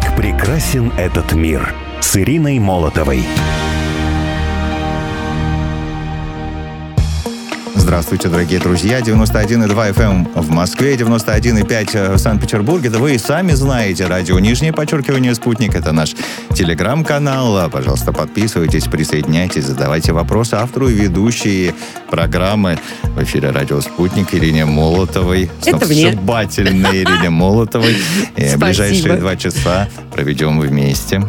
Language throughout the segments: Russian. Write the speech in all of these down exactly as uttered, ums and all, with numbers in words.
Как прекрасен этот мир с Ириной Молотовой. Здравствуйте, дорогие друзья. девяносто один и два эф эм в Москве, девяносто один и пять в Санкт-Петербурге. Да вы и сами знаете, радио «Нижнее подчеркивание Спутник» — это наш телеграм-канал. Пожалуйста, подписывайтесь, присоединяйтесь, задавайте вопросы автору и ведущей программы в эфире «Радио Спутник» Ирине Молотовой. Сногсшибательной Ирине Молотовой. И ближайшие два часа проведем вместе.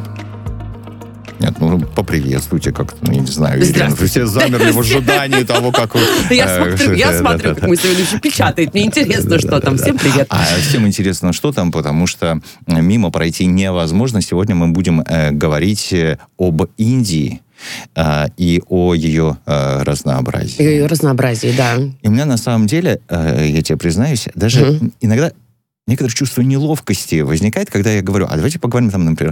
Нет, ну, поприветствуйте как-то, ну, я не знаю, Ирина. Вы все замерли в ожидании того, как вы... Я смотрю, как мой соведущий печатает. Мне интересно, что там. Всем привет. А всем интересно, что там, потому что мимо пройти невозможно. Сегодня мы будем говорить об Индии и о ее разнообразии. Ее разнообразии, да. И у меня на самом деле, я тебе признаюсь, даже иногда некоторое чувство неловкости возникает, когда я говорю, а давайте поговорим там, например,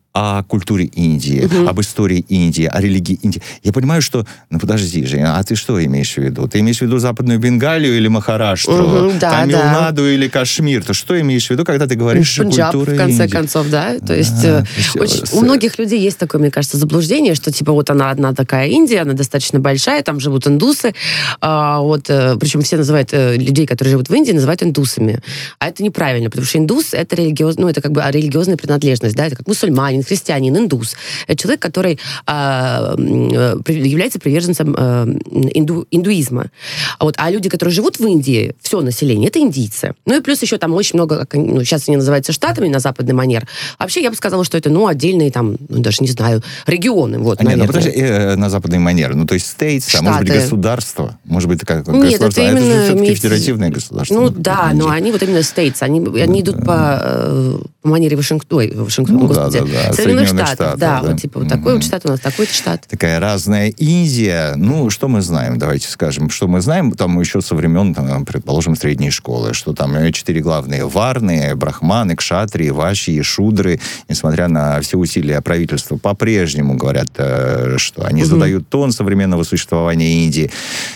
о культуре Индии, uh-huh. об истории Индии, о религии Индии. Я понимаю, что... Ну, подожди, Женя, а ты что имеешь в виду? Ты имеешь в виду Западную Бенгалию или Махараштуру? Uh-huh, да, Тамилнаду да. или Кашмир? То что имеешь в виду, когда ты говоришь о культуре Индии? в конце Индии? концов, да? То есть да, очень, у многих людей есть такое, мне кажется, заблуждение, что, типа, вот она одна такая Индия, она достаточно большая, там живут индусы, а, вот, причем все называют людей, которые живут в Индии, называют индусами. А это неправильно, потому что индус — это религиоз... ну, это как бы религиозная принадлежность, да, это как мусульманин, христианин, индус. Это человек, который а, является приверженцем а, инду, индуизма. А, вот, а люди, которые живут в Индии, все население, это индийцы. Ну и плюс еще там очень много, как, ну, сейчас они называются штатами на западный манер. Вообще я бы сказала, что это, ну, отдельные там, ну, даже не знаю, регионы. Вот, а нет, ну подожди, э, на западный манер. Ну, то есть стейтс, а может быть государство. Может быть, такая нет, государство. Это а это же все-таки имеется... федеративное государство. Ну, да, но они вот именно стейтс. Они, они идут по, по манере Вашингтона. Ой, Вашингтона, ну, господи. Да, да, да. Соединенных Штатов. Штатов, да, да, вот типа вот такой mm-hmm. вот штат у нас, такой-то штат. Такая разная Индия. Ну, что мы знаем? Давайте скажем, что мы знаем. Там еще со времен, там, предположим, средней школы, что там четыре главные варны, брахманы, кшатрии, ваши и шудры, несмотря на все усилия правительства, по-прежнему говорят, что они mm-hmm. задают тон современного существования Индии.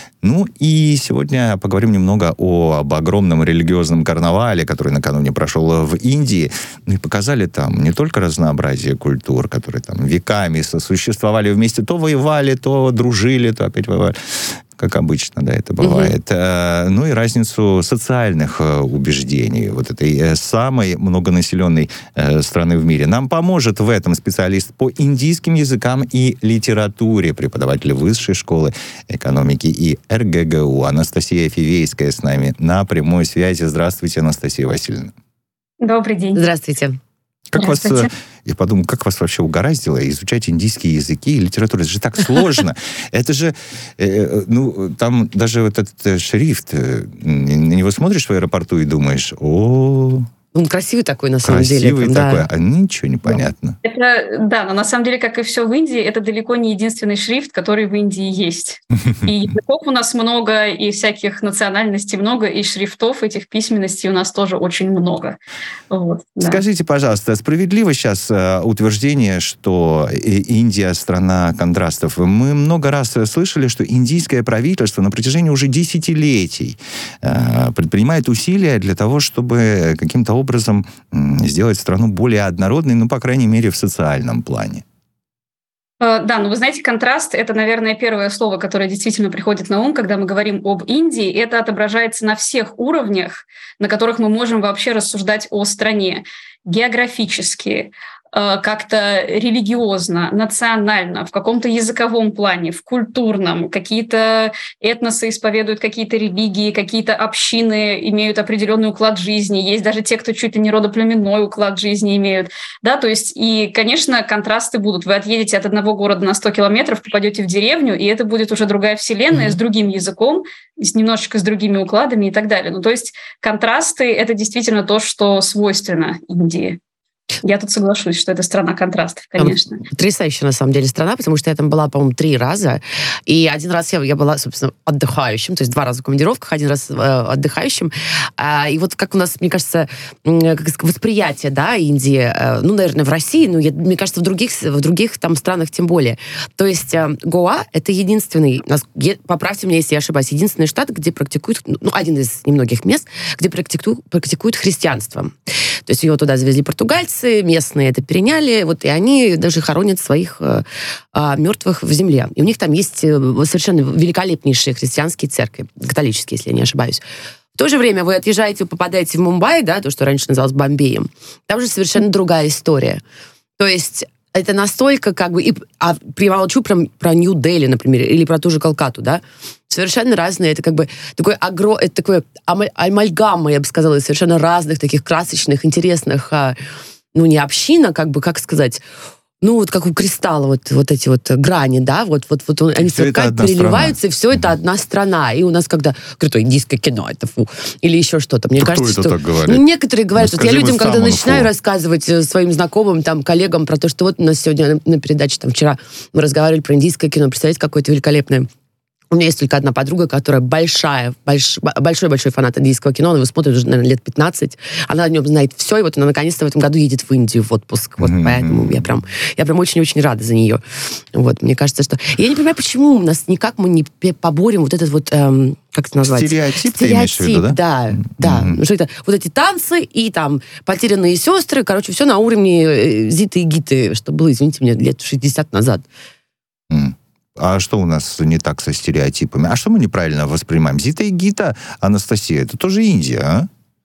Ну и сегодня поговорим немного о, об огромном религиозном карнавале, который накануне прошел в Индии. Ну и показали там не только разнообразие культур, которые там веками сосуществовали вместе, то воевали, то дружили, то опять воевали. Как обычно, да, это бывает. Mm-hmm. Ну и разницу социальных убеждений вот этой самой многонаселенной страны в мире. Нам поможет в этом специалист по индийским языкам и литературе, преподаватель Высшей школы экономики и эр гэ гэ у Анастасия Фивейская с нами на прямой связи. Здравствуйте, Анастасия Васильевна. Добрый день. Здравствуйте. Как вас, я подумал, как вас вообще угораздило изучать индийские языки и литературу? Это же так сложно. Это же, э, ну, там даже вот этот шрифт, на него смотришь в аэропорту и думаешь, о... Он красивый такой, на самом красивый деле. Красивый такой, да. А ничего не понятно. Это, да, но на самом деле, как и все в Индии, это далеко не единственный шрифт, который в Индии есть. И языков у нас много, и всяких национальностей много, и шрифтов этих письменностей у нас тоже очень много. Вот, да. Скажите, пожалуйста, справедливо сейчас э, утверждение, что Индия — страна контрастов? Мы много раз слышали, что индийское правительство на протяжении уже десятилетий э, предпринимает усилия для того, чтобы каким-то образом образом сделать страну более однородной, ну, по крайней мере, в социальном плане. Да, ну вы знаете, контраст — это, наверное, первое слово, которое действительно приходит на ум, когда мы говорим об Индии. Это отображается на всех уровнях, на которых мы можем вообще рассуждать о стране. Географически, как-то религиозно, национально, в каком-то языковом плане, в культурном. Какие-то этносы исповедуют какие-то религии, какие-то общины имеют определенный уклад жизни. Есть даже те, кто чуть ли не родоплеменной уклад жизни имеют. Да, то есть, и, конечно, контрасты будут. Вы отъедете от одного города на сто километров, попадете в деревню, и это будет уже другая вселенная, mm-hmm. с другим языком, с немножечко с другими укладами и так далее. Ну, то есть контрасты — это действительно то, что свойственно Индии. Я тут соглашусь, что это страна контрастов, конечно. Потрясающая, на самом деле, страна, потому что я там была, по-моему, три раза. И один раз я, я была, собственно, отдыхающим, то есть два раза в командировках, один раз э, отдыхающим. А, и вот как у нас, мне кажется, как восприятие, да, Индии, э, ну, наверное, в России, ну, я, мне кажется, в других, в других там странах тем более. То есть э, Гоа — это единственный, поправьте меня, если я ошибаюсь, единственный штат, где практикуют, ну, один из немногих мест, где практикуют, практикуют христианство. есть ее туда завезли португальцы, местные это переняли, вот, и они даже хоронят своих э, э, мертвых в земле. И у них там есть совершенно великолепнейшие христианские церкви, католические, если я не ошибаюсь. В то же время вы отъезжаете, вы попадаете в Мумбай, да, то, что раньше называлось Бомбеем, там же совершенно другая история. То есть это настолько как бы... И, а примолчу про, про Нью-Дели, например, или про ту же Калкатту, да, совершенно разные. Это как бы такой агро... Это такое амальгама, я бы сказала, совершенно разных таких красочных, интересных, ну, не община, как бы, как сказать... Ну, вот как у кристалла, вот, вот эти вот грани, да, вот, вот, вот он, они сверкают, переливаются, страна. И все это одна страна. И у нас когда... Говорят, индийское кино, это фу. Или еще что-то. Мне Кто кажется, это что... так говорит? Ну, некоторые говорят, ну, вот я людям, когда начинаю фу. рассказывать своим знакомым, там, коллегам про то, что вот у нас сегодня на, на передаче, там, вчера мы разговаривали про индийское кино, представляете, какое-то великолепное. У меня есть только одна подруга, которая большая, больш, большой-большой фанат индийского кино. Она его смотрит уже, наверное, лет пятнадцать. Она о нем знает все, и вот она наконец-то в этом году едет в Индию в отпуск. Вот mm-hmm. поэтому я прям, я прям очень-очень рада за нее. Вот, мне кажется, что... Я не понимаю, почему у нас никак мы не поборем вот этот вот... Эм, как это назвать? Стереотип, Стереотип, ты имеешь в виду, да? Да, mm-hmm. да. Mm-hmm. Что это, вот эти танцы и там потерянные сестры, короче, все на уровне Зиты и Гиты, что было, извините меня, лет шестьдесят назад. Mm. А что у нас не так со стереотипами? А что мы неправильно воспринимаем? Зита и Гита, Анастасия, это тоже Индия, а?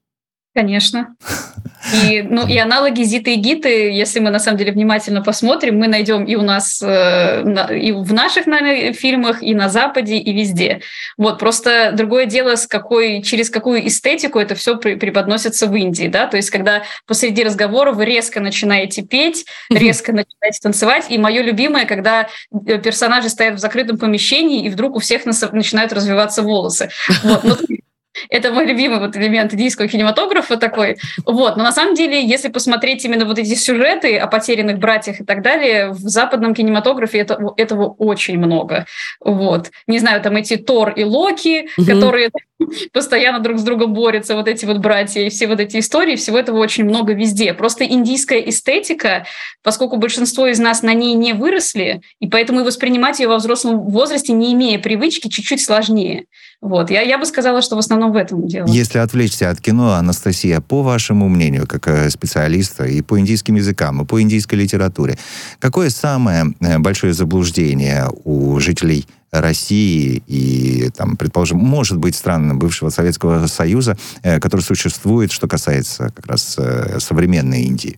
Конечно. И, ну, и аналоги Зиты и Гиты, если мы на самом деле внимательно посмотрим, мы найдем и у нас, э, на, и в наших, наверное, фильмах, и на Западе, и везде. Вот, просто другое дело, с какой, через какую эстетику это все при, преподносится в Индии, да, то есть когда посреди разговора вы резко начинаете петь, резко начинаете танцевать, и мое любимое, когда персонажи стоят в закрытом помещении, и вдруг у всех нас, начинают развиваться волосы. Вот, ну, это мой любимый вот элемент индийского кинематографа такой. Вот. Но на самом деле, если посмотреть именно вот эти сюжеты о потерянных братьях и так далее, в западном кинематографе это, этого очень много. Вот. Не знаю, там эти Тор и Локи, mm-hmm. которые постоянно друг с другом борются, вот эти вот братья, и все вот эти истории, всего этого очень много везде. Просто индийская эстетика, поскольку большинство из нас на ней не выросли, и поэтому и воспринимать ее во взрослом возрасте, не имея привычки, чуть-чуть сложнее. Вот. Я, я бы сказала, что в основном в этом дело. Если отвлечься от кино, Анастасия, по вашему мнению, как специалиста и по индийским языкам, и по индийской литературе, какое самое большое заблуждение у жителей России и, там, предположим, может быть, стран бывшего Советского Союза, который существует, что касается как раз современной Индии?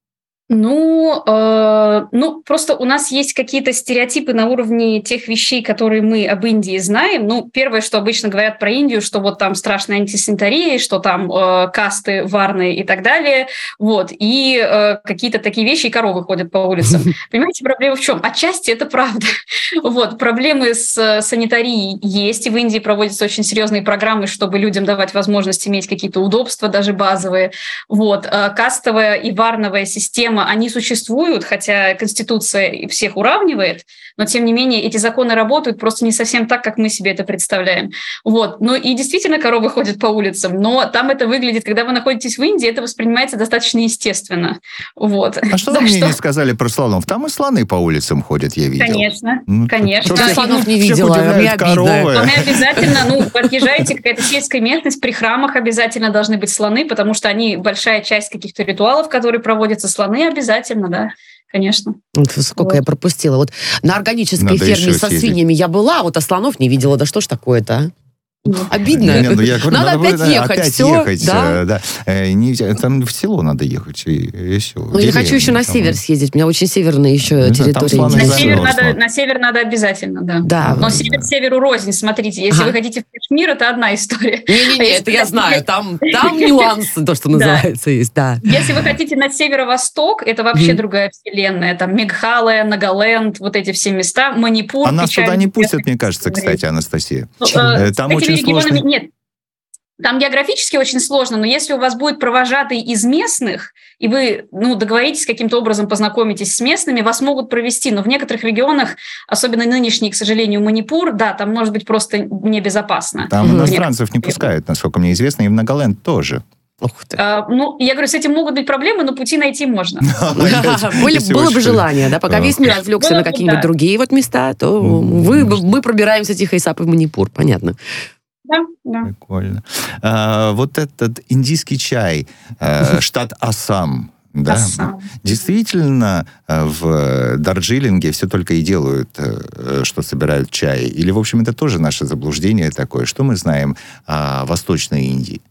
Ну, э, ну, просто у нас есть какие-то стереотипы на уровне тех вещей, которые мы об Индии знаем. Ну, первое, что обычно говорят про Индию, что вот там страшная антисанитария, что там э, касты варны и так далее. Вот, и э, какие-то такие вещи, и коровы ходят по улицам. Понимаете, проблема в чем? Отчасти это правда. Вот, проблемы с санитарией есть, и в Индии проводятся очень серьезные программы, чтобы людям давать возможность иметь какие-то удобства, даже базовые. Вот, э, кастовая и варновая система, они существуют, хотя Конституция всех уравнивает, но, тем не менее, эти законы работают просто не совсем так, как мы себе это представляем. Вот. Ну и действительно коровы ходят по улицам, но там это выглядит, когда вы находитесь в Индии, это воспринимается достаточно естественно. Вот. А что вы мне что... не сказали про слонов? Там и слоны по улицам ходят, я видел. Конечно, ну, конечно. Я слонов не видела, мне обидно. Слоны обязательно, ну, подъезжаете, какая-то сельская местность, при храмах обязательно должны быть слоны, потому что они большая часть каких-то ритуалов, которые проводятся, слоны обязательно, да, конечно. Вот сколько вот. Я пропустила. Вот на органической Надо ферме со свиньями я была, вот а слонов не видела. Да что ж такое-то, а? Обидно. Не, ну, я говорю, надо, надо опять ехать. Опять все, ехать. Да? Да. Э, не, там в село надо ехать. И, и все. Ну, я хочу еще на север съездить. У меня очень северные еще не территории. На север, надо, на север надо обязательно, да. да Но север да. северу рознь. Смотрите, если ага. вы хотите в Кашмир, это одна история. Не-не-не, а это я знаю. Там, там нюансы, то, что называется, есть. Да. Если вы хотите на северо-восток, это вообще другая вселенная. Там Мегхалая, Нагаленд, вот эти все места, Манипур. А нас туда не пустят, мне кажется, кстати, Анастасия. Там очень сложно. Нет. Там географически очень сложно, но если у вас будет провожатый из местных, и вы ну, договоритесь каким-то образом, познакомитесь с местными, вас могут провести. Но в некоторых регионах, особенно нынешний, к сожалению, Манипур, да, там может быть просто небезопасно. Там mm-hmm. иностранцев не пускают, насколько мне известно, и в Нагаленд тоже. Ух ты. А, ну, я говорю, с этим могут быть проблемы, но пути найти можно. Было бы желание, да, пока весь мир отвлекся на какие-нибудь другие вот места, то мы пробираемся тихо и сапой в Манипур, понятно. Да, да. Прикольно. А, вот этот индийский чай, штат Ассам, да, Ассам. Действительно, в Дарджилинге все только и делают, что собирают чай. Или, в общем, это тоже наше заблуждение такое. Что мы знаем о Восточной Индии?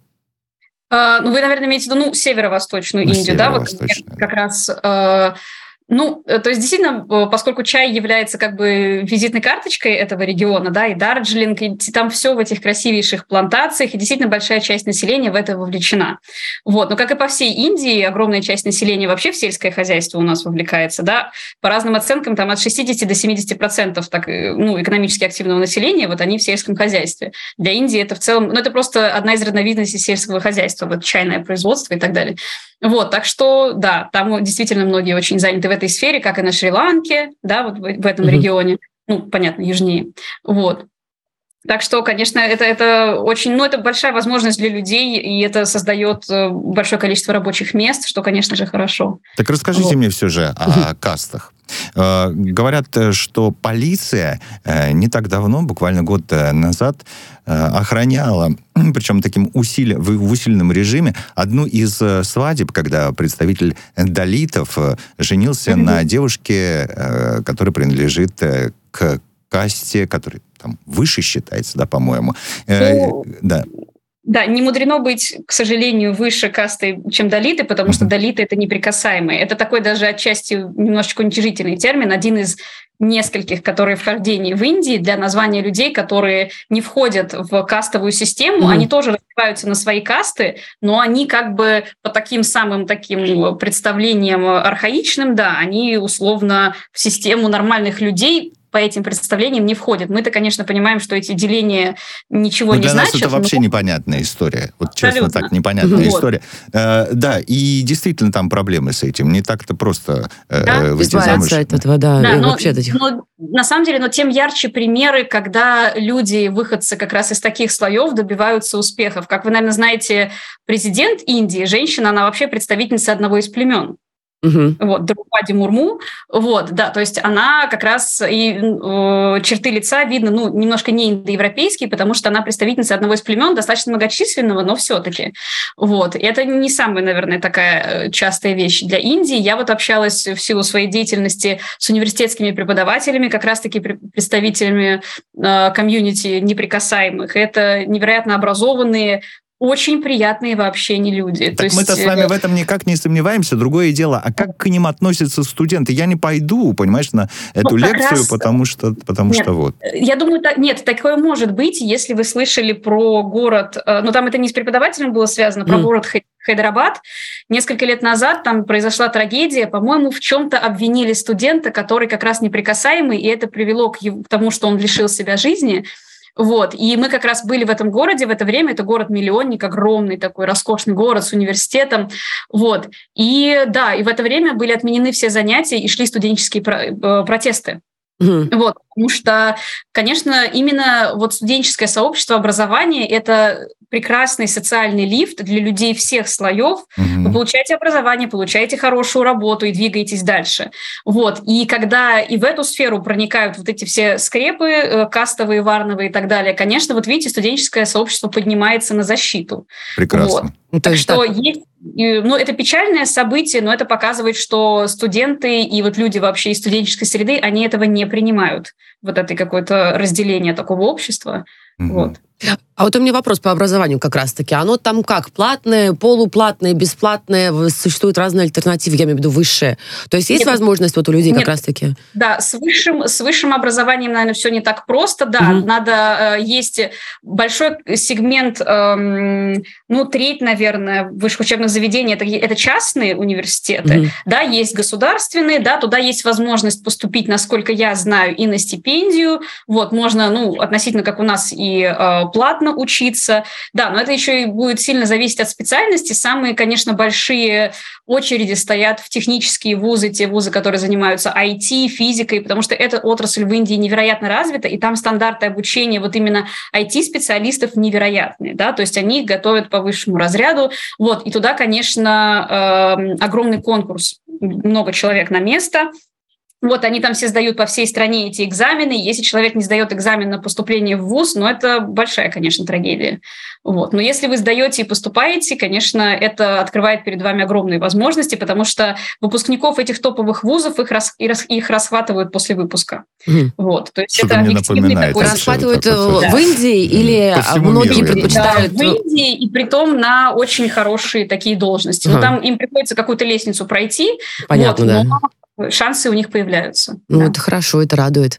Uh, ну, вы, наверное, имеете в виду, ну, северо-восточную ну, Индию, да? Вот как раз... Uh, ну, то есть, действительно, поскольку чай является как бы визитной карточкой этого региона, да, и Дарджилинг, и там все в этих красивейших плантациях, и действительно большая часть населения в это вовлечена. Вот. Но, как и по всей Индии, огромная часть населения вообще в сельское хозяйство у нас вовлекается, да. По разным оценкам, там от шестидесяти до семидесяти процентов так, ну, экономически активного населения, вот они в сельском хозяйстве. Для Индии это в целом, ну, это просто одна из разновидностей сельского хозяйства, вот чайное производство и так далее. Вот, так что, да, там действительно многие очень заняты в этой сфере, как и на Шри-Ланке, да, вот в, в этом mm-hmm. регионе, ну, понятно, южнее, вот. Так что, конечно, это, это очень, ну, это большая возможность для людей, и это создает большое количество рабочих мест, что, конечно же, хорошо. Так расскажите вот. мне все же о кастах. Говорят, что полиция не так давно, буквально год назад, охраняла, причем таким усили, в усиленном режиме, одну из свадеб, когда представитель далитов женился mm-hmm. на девушке, которая принадлежит к касте, которая там выше считается, да, по-моему. Ну, да. Да, не мудрено быть, к сожалению, выше касты, чем далиты, потому uh-huh. что далиты — это неприкасаемые. Это такой даже отчасти немножечко уничижительный термин, один из нескольких, которые в хождении в Индии для названия людей, которые не входят в кастовую систему. Mm-hmm. Они тоже развиваются на свои касты, но они как бы по таким самым таким представлениям архаичным, да, они условно в систему нормальных людей по этим представлениям не входят. Мы-то, конечно, понимаем, что эти деления ничего но не для значат. Для нас это вообще но... непонятная история. Вот Абсолютно. Честно, так непонятная вот. история. Э, да, и действительно там проблемы с этим. Не так-то просто э, да? выйти замуж. От этого, да, да, но, вообще от этих... но, на самом деле, но тем ярче примеры, когда люди, выходцы как раз из таких слоев, добиваются успехов. Как вы, наверное, знаете, президент Индии, женщина, она вообще представительница одного из племен. Uh-huh. Вот, Драупади Мурму, вот, да, то есть она как раз и э, черты лица видно, ну, немножко не индоевропейские, потому что она представительница одного из племен, достаточно многочисленного, но все-таки, вот, и это не самая, наверное, такая частая вещь для Индии. Я вот общалась в силу своей деятельности с университетскими преподавателями, как раз-таки представителями э, комьюнити неприкасаемых. Это невероятно образованные, очень приятные вообще не люди. Так То есть... мы-то с вами в этом никак не сомневаемся. Другое дело, а как к ним относятся студенты? Я не пойду, понимаешь, на эту ну, лекцию, раз... потому что, потому нет, что вот. Я думаю, так, нет, такое может быть, если вы слышали про город, ну там это не с преподавателем было связано, про mm. город Хайдарабад. Несколько лет назад там произошла трагедия, по-моему, в чем-то обвинили студента, который как раз неприкасаемый, и это привело к тому, что он лишил себя жизни. Вот. И мы как раз были в этом городе в это время. Это город-миллионник, огромный такой роскошный город с университетом. Вот. И да, и в это время были отменены все занятия и шли студенческие про- протесты. Mm-hmm. Вот. Потому что, конечно, именно вот студенческое сообщество образования – это прекрасный социальный лифт для людей всех слоев. Mm-hmm. Вы получаете образование, получаете хорошую работу и двигаетесь дальше. Вот. И когда и в эту сферу проникают вот эти все скрепы, кастовые, варновые и так далее, конечно, вот видите, студенческое сообщество поднимается на защиту. Прекрасно. Вот. Ну, так что так... есть, ну, это печальное событие, но это показывает, что студенты и вот люди вообще из студенческой среды, они этого не принимают, вот это какое-то разделение такого общества. Mm-hmm. Вот. А вот у меня вопрос по образованию как раз-таки. Оно там как? Платное, полуплатное, бесплатное? Существуют разные альтернативы, я имею в виду высшие. То есть есть Нет. возможность вот у людей Нет. как раз-таки? Да, с высшим, с высшим образованием, наверное, все не так просто. Да, угу. надо, есть большой сегмент, эм, ну, треть, наверное, высших учебных заведений, это, это частные университеты. Угу. Да, есть государственные, да, туда есть возможность поступить, насколько я знаю, и на стипендию. Вот, можно, ну, относительно, как у нас, и э, платно учиться. Да, но это еще и будет сильно зависеть от специальности. Самые, конечно, большие очереди стоят в технические вузы, те вузы, которые занимаются ай ти, физикой, потому что эта отрасль в Индии невероятно развита, и там стандарты обучения вот именно ай ти-специалистов невероятные, да, то есть они готовят по высшему разряду, вот, и туда, конечно, э, огромный конкурс, много человек на место. Вот, они там все сдают по всей стране эти экзамены. Если человек не сдает экзамен на поступление в вуз, ну, это большая, конечно, трагедия. Вот. Но если вы сдаете и поступаете, конечно, это открывает перед вами огромные возможности, потому что выпускников этих топовых вузов, их, рас, их расхватывают после выпуска. Mm. Вот. То есть что-то это объективный такой... Расхватывают в Индии да. или многие миру, предпочитают... Да, в Индии, и притом на очень хорошие такие должности. Mm. Но там им приходится какую-то лестницу пройти. Понятно, вот, да. Но шансы у них появляются. Ну, да. это хорошо, это радует.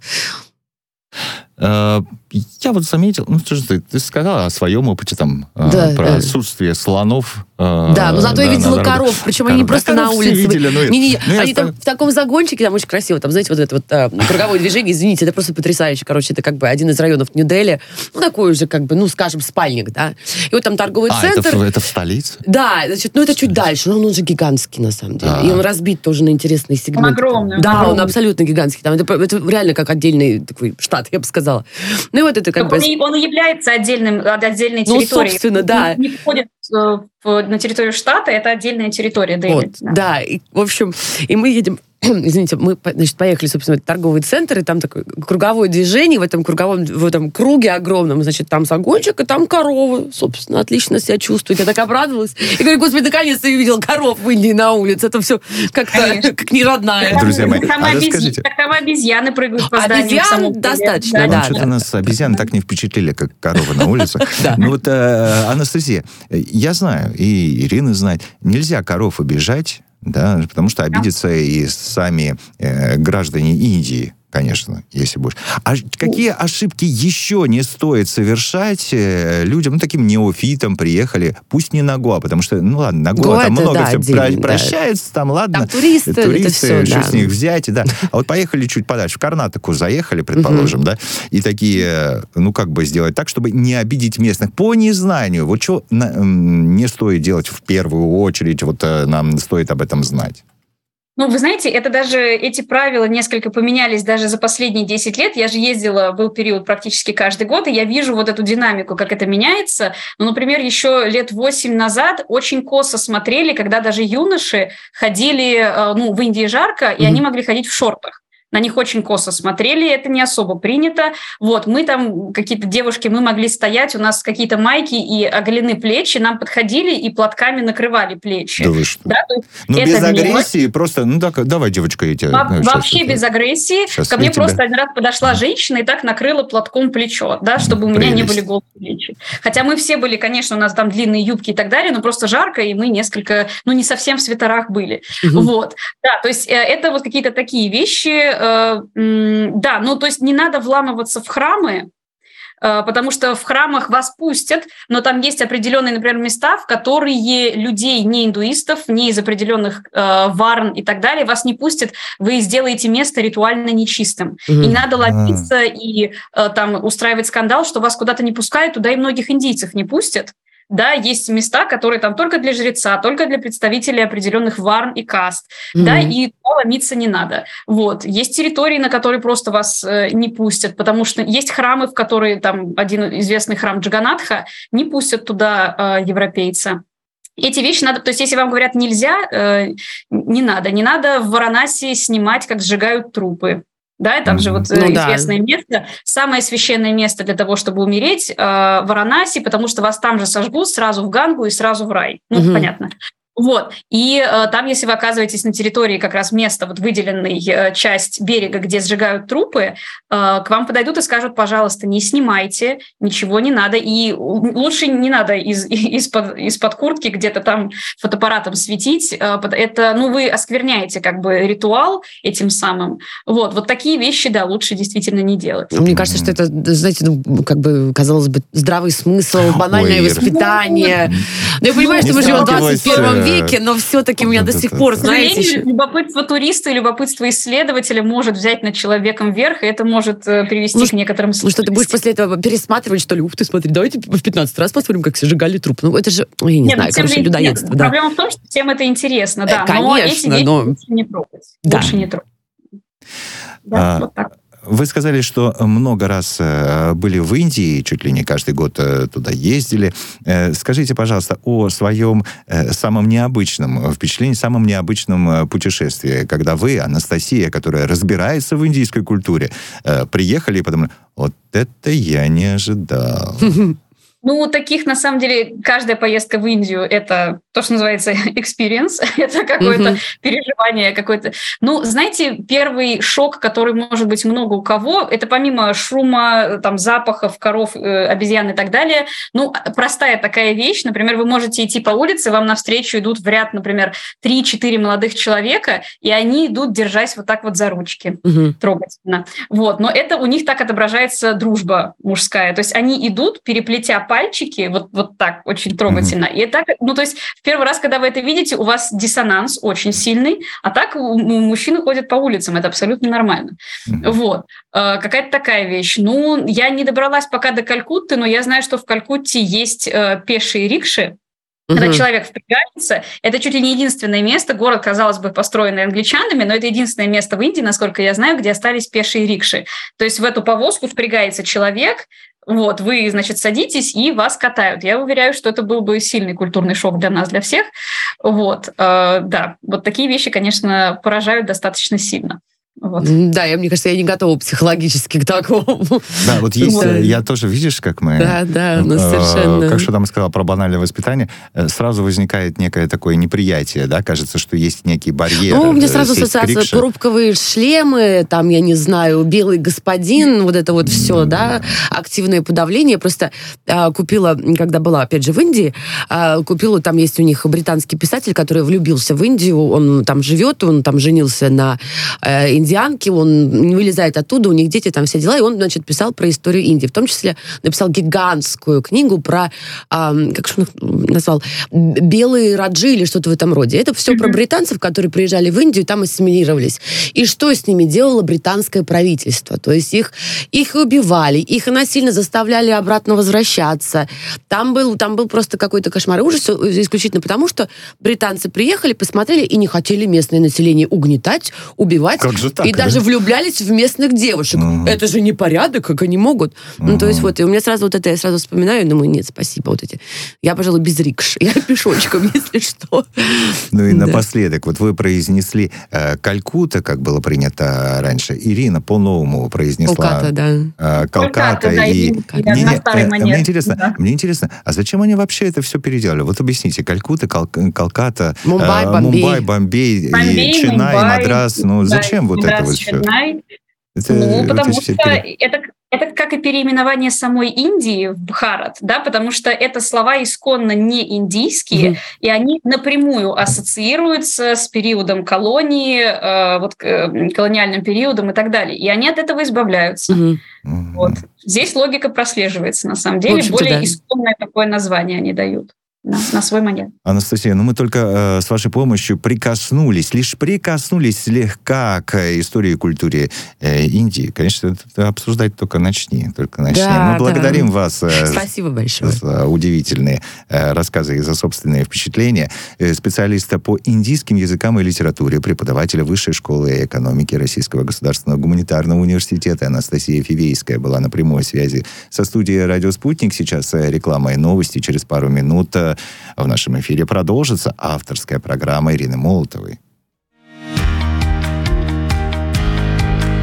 Я вот заметил, ну, что же ты, ты сказала о своем опыте там, да, про да. отсутствие слонов. Да, но зато да, я видела на коров, причем они не просто на улице. Видели, ну, не, не, ну, они там в таком загончике, там очень красиво, там, знаете, вот это вот а, круговое движение, извините, это просто потрясающе. Короче, это как бы один из районов Нью-Дели, ну, такой уже, как бы, ну, скажем, спальник, да. И вот там торговый а, центр. Это, это в столице? Да, значит, ну, это чуть дальше, но он уже гигантский, на самом деле. А. И он разбит тоже на интересные сегменты. Он огромный. Да, огромный. он абсолютно гигантский. Там, это, это реально как отдельный такой штат, я бы сказала. Ну, и вот это как так бы... Он, он и является отдельным, отдельной Ну, территорией. собственно, да. Не, не входит на территорию штата, это отдельная территория Дели. Вот, да. да, и, в общем, и мы едем, извините, мы, значит, поехали, собственно, в торговый центр, и там такое круговое движение, в этом круговом, в этом круге огромном, значит, там загончик, и там коровы, собственно, отлично себя чувствуют. Я так обрадовалась. И говорю, господи, наконец-то я увидела коров в Индии на улице. Это все как-то как не родная. Друзья мои, там, а обез... расскажите. там обезьяны прыгают по зданию. Обезьян достаточно, да. да. Ну, что-то нас обезьяны так не впечатлили, как коровы на улице. Ну вот, Анастасия, я знаю, и Ирина знает, нельзя коров обижать, да, потому что обидятся и сами э, граждане Индии, конечно, если будешь. А какие ошибки еще не стоит совершать э, людям, ну, таким неофитам приехали, пусть не на Гоа, потому что, ну, ладно, на Гоа там много да, все отдельно, прощается, да. там, ладно. Там туристы, туристы это все, что да. с них взять, да. А вот поехали чуть подальше, в Карнатаку заехали, предположим, uh-huh. да, и такие, ну, как бы сделать так, чтобы не обидеть местных по незнанию. Вот что не стоит делать в первую очередь, вот нам стоит об этом знать. Ну, вы знаете, это даже, эти правила несколько поменялись даже за последние десять лет. Я же ездила, был период практически каждый год, и я вижу вот эту динамику, как это меняется. Ну, например, еще лет восемь назад очень косо смотрели, когда даже юноши ходили, ну, в Индии жарко, и mm-hmm. они могли ходить в шортах. На них очень косо смотрели, это не особо принято. Вот, мы там, какие-то девушки, мы могли стоять, у нас какие-то майки и оголены плечи, нам подходили и платками накрывали плечи. Да вы что? Да, ну, без агрессии, милость. Просто, ну, так, давай, девочка, я тебя... Во- ну, вообще сейчас, без агрессии. сейчас Ко мне тебя... просто один раз подошла женщина и так накрыла платком плечо, да, чтобы ну, у меня прелесть. Не были голые плечи. Хотя мы все были, конечно, у нас там длинные юбки и так далее, но просто жарко, и мы несколько, ну, не совсем в свитерах были. Угу. Вот. Да, то есть это вот какие-то такие вещи... Да, ну то есть не надо вламываться в храмы, потому что в храмах вас пустят, но там есть определенные, например, места, в которые людей, не индуистов, не из определенных э, варн и так далее, вас не пустят, вы сделаете место ритуально нечистым. Mm-hmm. И не надо ломиться mm-hmm. и э, там устраивать скандал, что вас куда-то не пускают, туда и многих индийцев не пустят. Да, есть места, которые там только для жреца, только для представителей определенных варн и каст, mm-hmm. да, и туда ломиться не надо. Вот. Есть территории, на которые просто вас э, не пустят, потому что есть храмы, в которые, там, один известный храм Джаганатха, не пустят туда э, европейца. Эти вещи надо, то есть если вам говорят нельзя, э, не надо. Не надо в Варанаси снимать, как сжигают трупы. Да, там же вот ну, известное да. место, самое священное место для того, чтобы умереть, э, Варанаси, потому что вас там же сожгут сразу в Гангу и сразу в рай. Ну, угу. понятно. Вот. И э, там, если вы оказываетесь на территории как раз места, вот выделенной э, часть берега, где сжигают трупы, э, к вам подойдут и скажут, пожалуйста, не снимайте, ничего не надо. И лучше не надо из, из-под, из-под куртки где-то там фотоаппаратом светить. Э, это, ну, вы оскверняете как бы ритуал этим самым. Вот. Вот такие вещи, да, лучше действительно не делать. Мне кажется, что это, знаете, ну, как бы, казалось бы, здравый смысл, банальное Ой, воспитание. Но я понимаю, что мы живем в двадцать первом веке, но все-таки у меня до сих пор, знаете... Еще... Любопытство туриста и любопытство исследователя может взять над человеком верх, и это может привести ну, к некоторым... Ну что, ты будешь после этого пересматривать, что ли? Ух ты, смотри, давайте в пятнадцать раз посмотрим, как сжигали труп. Ну это же, я не Нет, знаю, короче, людоедство. Нет, да. Проблема в том, что всем это интересно, да, э, конечно, но эти вещи но... лучше не трогать. Да. Лучше не трогать. Да, а... вот так. Вы сказали, что много раз были в Индии, чуть ли не каждый год туда ездили. Скажите, пожалуйста, о своем самом необычном впечатлении, самом необычном путешествии, когда вы, Анастасия, которая разбирается в индийской культуре, приехали и подумали, вот это я не ожидал. Ну, таких, на самом деле, каждая поездка в Индию – это то, что называется experience, это какое-то mm-hmm. переживание, какое-то… Ну, знаете, первый шок, который может быть много у кого, это помимо шума, там, запахов, коров, э, обезьян и так далее, ну, простая такая вещь, например, вы можете идти по улице, вам навстречу идут в ряд, например, три-четыре молодых человека, и они идут, держась вот так вот за ручки, mm-hmm. трогательно. Вот, но это у них так отображается дружба мужская, то есть они идут, переплетя пальчики, вот, вот так, очень трогательно. Mm-hmm. И так, ну, то есть в первый раз, когда вы это видите, у вас диссонанс очень сильный, а так у, у мужчины ходят по улицам, это абсолютно нормально. Mm-hmm. Вот. Э, какая-то такая вещь. Ну, я не добралась пока до Калькутты, но я знаю, что в Калькутте есть э, пешие рикши. Когда uh-huh. человек впрягается, это чуть ли не единственное место, город, казалось бы, построенный англичанами, но это единственное место в Индии, насколько я знаю, где остались пешие рикши. То есть в эту повозку впрягается человек, вот, вы, значит, садитесь, и вас катают. Я уверяю, что это был бы сильный культурный шок для нас, для всех. Вот, э, да, вот такие вещи, конечно, поражают достаточно сильно. Вот. Да, я, мне кажется, я не готова психологически к такому. Да, вот есть, вот. Я тоже, видишь, как мы... Да, да, ну совершенно. Э, как что там сказала про банальное воспитание, сразу возникает некое такое неприятие, да, кажется, что есть некий барьер. Ну, мне сразу ассоциация пробковые шлемы, там, я не знаю, белый господин, вот это вот все, да, активное подавление. Просто а, купила, когда была, опять же, в Индии, а, купила, там есть у них британский писатель, который влюбился в Индию, он там живет, он там женился на а, индианке, он не вылезает оттуда, у них дети, там все дела, и он, значит, писал про историю Индии. В том числе написал гигантскую книгу про, а, как же он назвал, белые раджи или что-то в этом роде. Это все mm-hmm. про британцев, которые приезжали в Индию, там ассимилировались. И что с ними делало британское правительство? То есть их, их убивали, их насильно заставляли обратно возвращаться. Там был, там был просто какой-то кошмар и ужас, исключительно потому, что британцы приехали, посмотрели и не хотели местное население угнетать, убивать. Как же так, и да? даже влюблялись в местных девушек. Uh-huh. Это же не порядок, как они могут. Uh-huh. Ну, то есть вот, и у меня сразу вот это, я сразу вспоминаю, и думаю, нет, спасибо, вот эти. Я, пожалуй, без рикш. Я пешочком, если что. Ну и напоследок, вот вы произнесли э, Калькутта, как было принято раньше. Ирина по-новому произнесла. Колката, да. Э, Колката. Да, и... и... Мне, мне, э, мне, интересно, да. мне интересно, а зачем они вообще это все переделали? Вот объясните, Калькутта, Кал- Колката, Мумбай, э, Бомбей. Мумбай, Бомбей, Бомбей, и Ченнай, Мумбай, Мадрас. Ну, да, зачем вот Мадрас, это вот все? Это, ну, потому что это, это как и переименование самой Индии в Бхарат, да, потому что это слова исконно не индийские, mm-hmm. и они напрямую ассоциируются с периодом колонии, э, вот, э, колониальным периодом и так далее, и они от этого избавляются. Mm-hmm. Вот. Здесь логика прослеживается, на самом деле, более да. исконное такое название они дают. На, на свой манер. Анастасия, ну мы только э, с вашей помощью прикоснулись, лишь прикоснулись слегка к истории и культуре э, Индии. Конечно, это обсуждать только начни, только начни. Да, мы благодарим да. вас э, Спасибо большое. за удивительные э, рассказы и за собственные впечатления. Э, специалиста по индийским языкам и литературе, преподавателя Высшей школы экономики Российского государственного гуманитарного университета Анастасия Фивейская была на прямой связи со студией «Радио Спутник». Сейчас э, реклама и новости. Через пару минут э, в нашем эфире продолжится авторская программа Ирины Молотовой.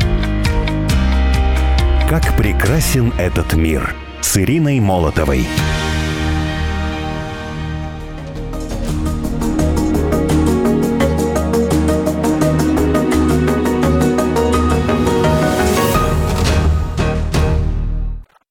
Как прекрасен этот мир с Ириной Молотовой.